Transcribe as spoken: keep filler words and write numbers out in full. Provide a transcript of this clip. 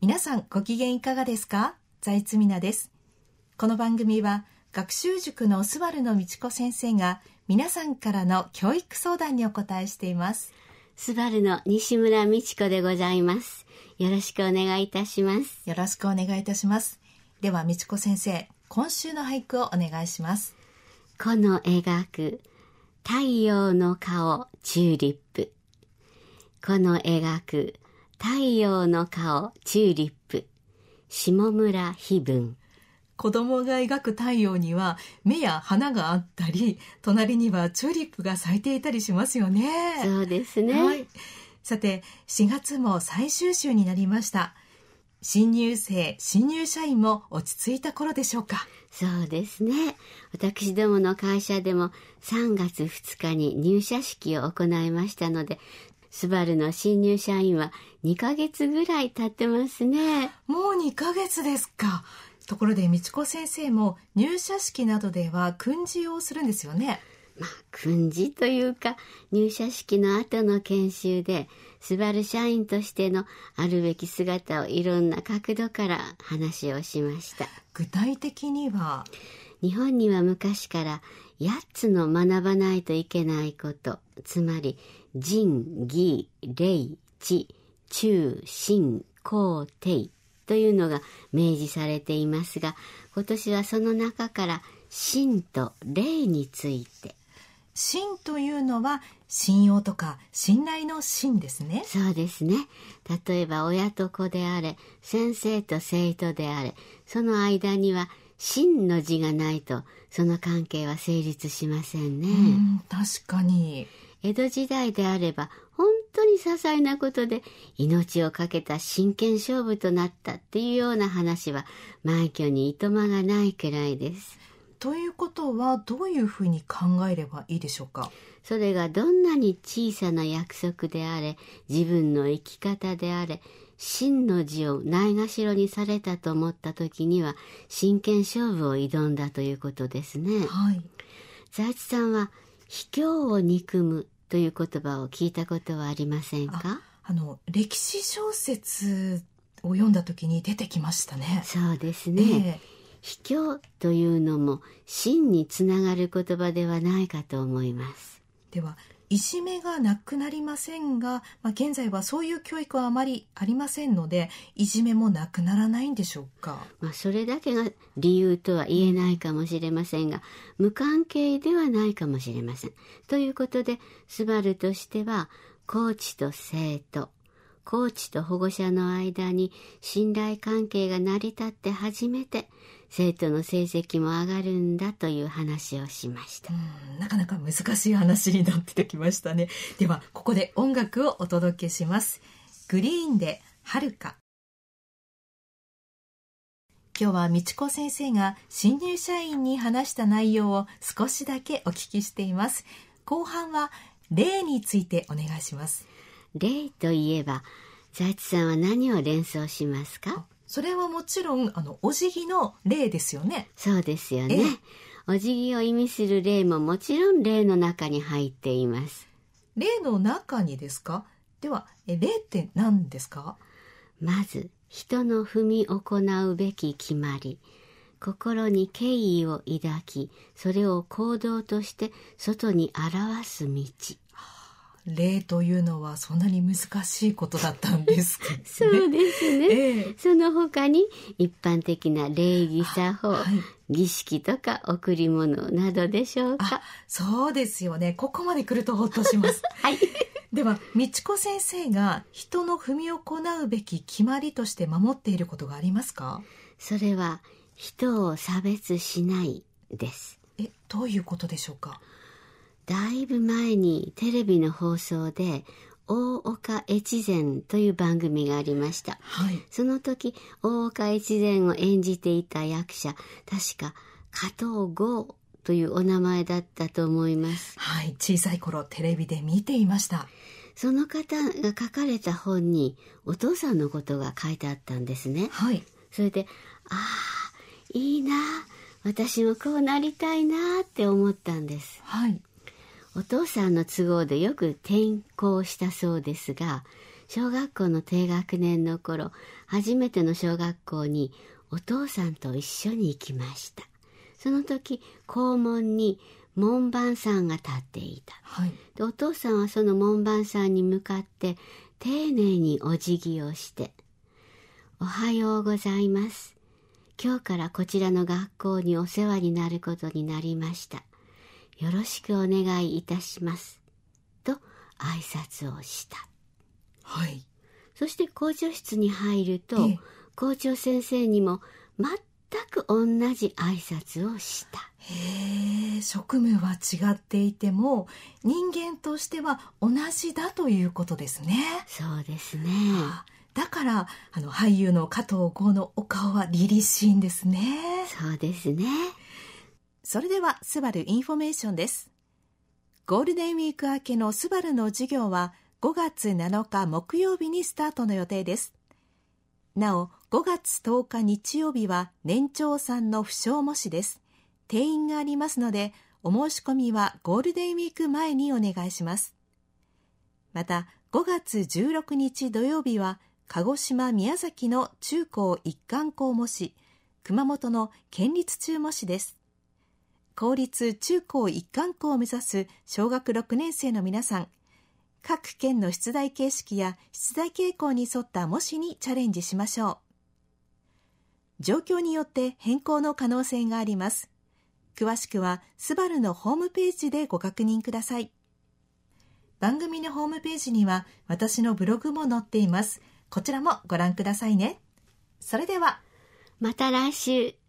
皆さんご機嫌いかがですか？財津美奈です。この番組は学習塾のスバルの道子先生が皆さんからの教育相談にお答えしています。 スバルの西村美智子でございます。よろしくお願いいたします。 よろしくお願いいたします。では美智子先生、今週の俳句をお願いします。 この描く太陽の顔チューリップ。この描く太陽の顔チューリップ。下村碑文。 子供が描く太陽には目や花があったり、隣にはチューリップが咲いていたりしますよね。 そうですね、 はい、さてしがつも最終週になりました。新入生新入社員も落ち着いた頃でしょうか？ そうですね。私どもの会社でもさんがつふつかに入社式を行いましたので、スバルの新入社員はにかげつぐらい経ってますね。 もうにかげつですか。ところで美智子先生も入社式などでは訓示をするんですよね。 まあ、訓示というか入社式の後の研修でスバル社員としてのあるべき姿をいろんな角度から話をしました。 具体的には、 日本には昔からやっつの学ばないといけないこと、つまり仁義礼智忠信孝悌というのが明示されていますが、今年はその中から信と礼について。 信というのは信用とか信頼の信ですね。 そうですね。例えば親と子であれ、先生と生徒であれ、その間には信の字がないとその関係は成立しませんね。 うん、確かに。 江戸時代であれば本当に些細なことで命を懸けた真剣勝負となったっていうような話は枚挙にいとまがないくらいです。 ということはどういうふうに考えればいいでしょうか？ それがどんなに小さな約束であれ、自分の生き方であれ、真の字をないがしろにされたと思った時には真剣勝負を挑んだということですね。 はい。 財津さんは卑怯を憎むという言葉を聞いたことはありませんか？ あ、あの歴史小説を読んだ時に出てきましたね。 そうですね、えー卑怯というのも真につながる言葉ではないかと思います。 ではいじめがなくなりませんが、まあ、現在はそういう教育はあまりありませんので、いじめもなくならないんでしょうか？ まあ、それだけが理由とは言えないかもしれませんが、無関係ではないかもしれません。ということでスバルとしてはコーチと生徒、コーチと保護者の間に信頼関係が成り立って初めて生徒の成績も上がるんだという話をしました。 うん、なかなか難しい話になってきましたね。ではここで音楽をお届けします。グリーンで遥か。今日は美智子先生が新入社員に話した内容を少しだけお聞きしています。後半は礼についてお願いします。 礼といえば財津さんは何を連想しますか？ それはもちろんあのお辞儀の礼ですよね。 そうですよね。お辞儀を意味する礼ももちろん礼の中に入っています。 礼の中にですか？では礼って何ですか？ まず人の踏み行うべき決まり、心に敬意を抱き、それを行動として外に表す道。 礼というのはそんなに難しいことだったんですかね。 そうですね、ええ、その他に一般的な礼儀作法、はい、儀式とか贈り物などでしょうか？ そうですよね。ここまで来るとほっとします、はい、では美智子先生が人の踏み行うべき決まりとして守っていることがありますか？ それは人を差別しないです。 え、どういうことでしょうか？ だいぶ前にテレビの放送で大岡越前という番組がありました、はい、その時大岡越前を演じていた役者、確か加藤剛というお名前だったと思います。 はい、小さい頃テレビで見ていました。 その方が書かれた本にお父さんのことが書いてあったんですね、 はい、 それでああいいな、私もこうなりたいなって思ったんです、 はい、 お父さんの都合でよく転校したそうですが、 小学校の低学年の頃、初めての小学校にお父さんと一緒に行きました。その時、校門に門番さんが立っていた、 はい、 でお父さんはその門番さんに向かって丁寧にお辞儀をして、おはようございます。今日からこちらの学校にお世話になることになりました。よろしくお願いいたします。と挨拶をした。 はい。 そして校長室に入ると、え校長先生にも全く同じ挨拶をした。 へえ、職務は違っていても人間としては同じだということですね。 そうですね。 だからあの俳優の加藤剛のお顔は凛々しいんですね。 そうですね。 それではスバルインフォメーションです。ゴールデンウィーク明けのスバルの授業はごがつなのか木曜日にスタートの予定です。なおごがつとおか日曜日は年長さんの不詳模試です。定員がありますのでお申し込みはゴールデンウィーク前にお願いします。またごがつじゅうろくにち土曜日は鹿児島宮崎の中高一貫校模試、熊本の県立中模試です。公立中高一貫校を目指す小学ろくねん生の皆さん、各県の出題形式や出題傾向に沿った模試にチャレンジしましょう。状況によって変更の可能性があります。詳しくはスバルのホームページでご確認ください。番組のホームページには私のブログも載っています。こちらもご覧くださいね。それではまた来週。